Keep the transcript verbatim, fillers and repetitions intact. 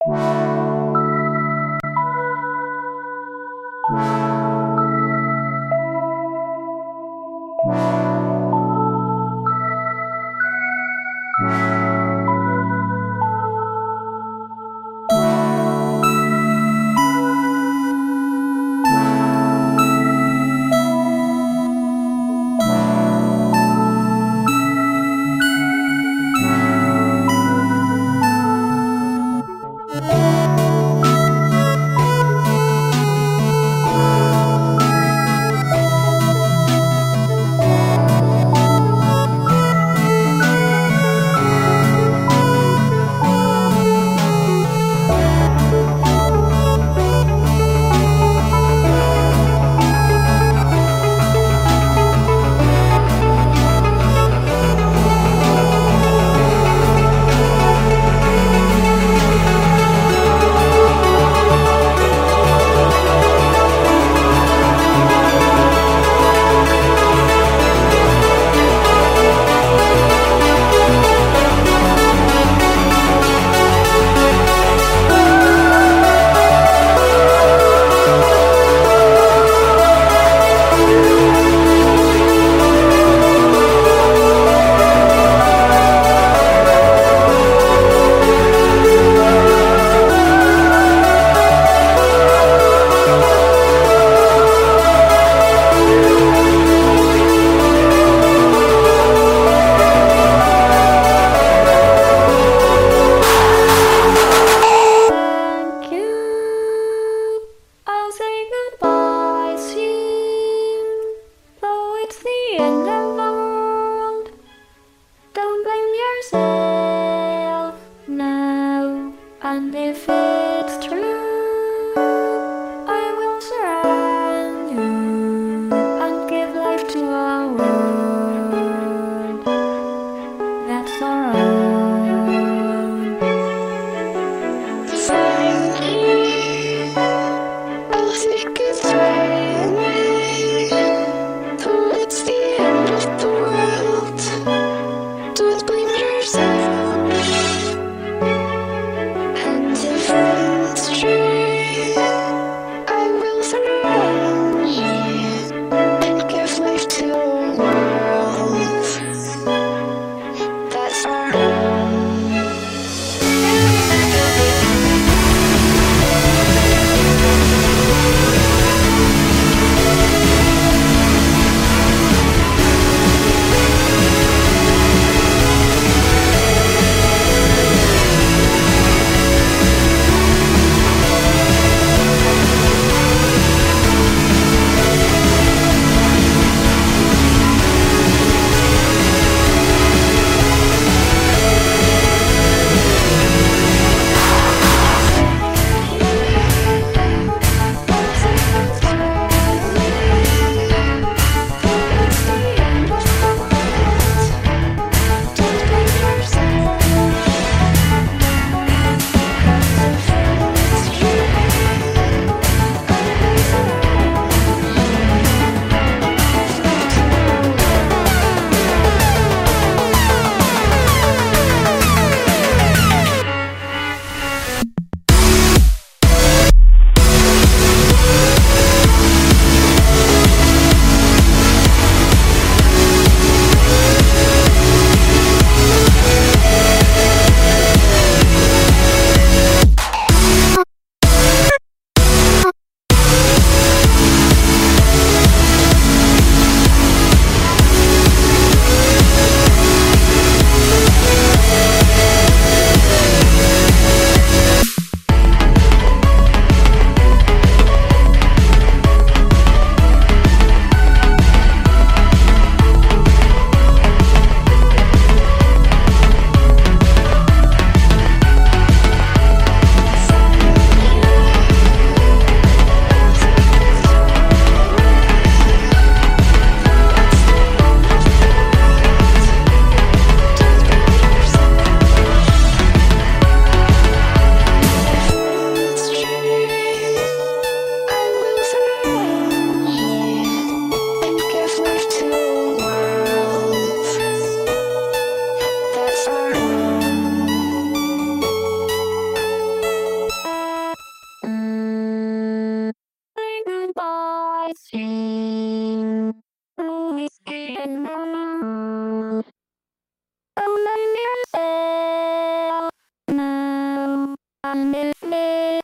Thank you. I'll say goodbye soon, though it's the end of the world. Don't blame yourself now, and if it's true, I will surround you and give life to a world that's alright. I'll say goodbye, though it's the end of the world. Don't blame yourself, and if it's true, in the moon. Only yourself now, and if me.